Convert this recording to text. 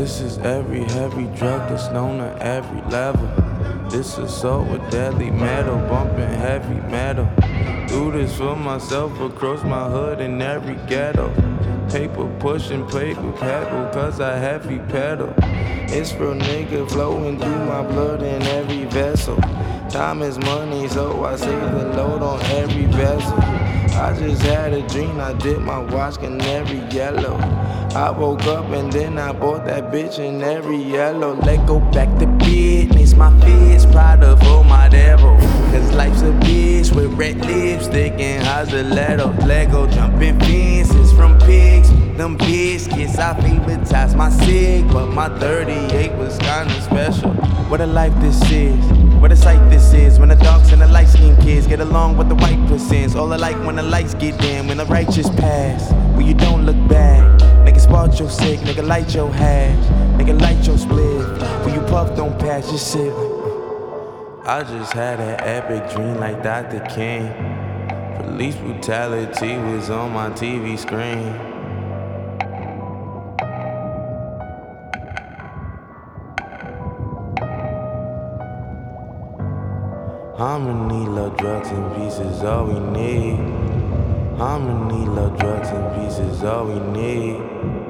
This is every heavy drug that's known at every level. This assault with deadly metal, bumping heavy metal. Do this for myself across my hood in every ghetto. Paper pushing, paper pedal, cause I heavy pedal. It's real nigga flowing through my blood in every vessel. Time is money, so I save the load on every bezel. I just had a dream, I did my watch canary yellow. I woke up and then I bought that bitch in every yellow. Let go back to business, my fist product for my devil. Cause life's a bitch with red lipstick and Hazeletto. Lego jumping fences from pigs, them biscuits. I favoritised my cig, but my 38 was kinda special. What a life this is, what a sight this is. When the darks and the light skinned kids get along with the white percents. All alike when the lights get dim, when the righteous pass, when you don't look back. Nigga spark your sick, nigga light your hash, nigga light your split. When you puff don't pass, just sit. I just had an epic dream like Dr. King. Police brutality was on my TV screen. Harmony, love, drugs, and peace is all we need. Harmony, love, drugs, and peace is all we need.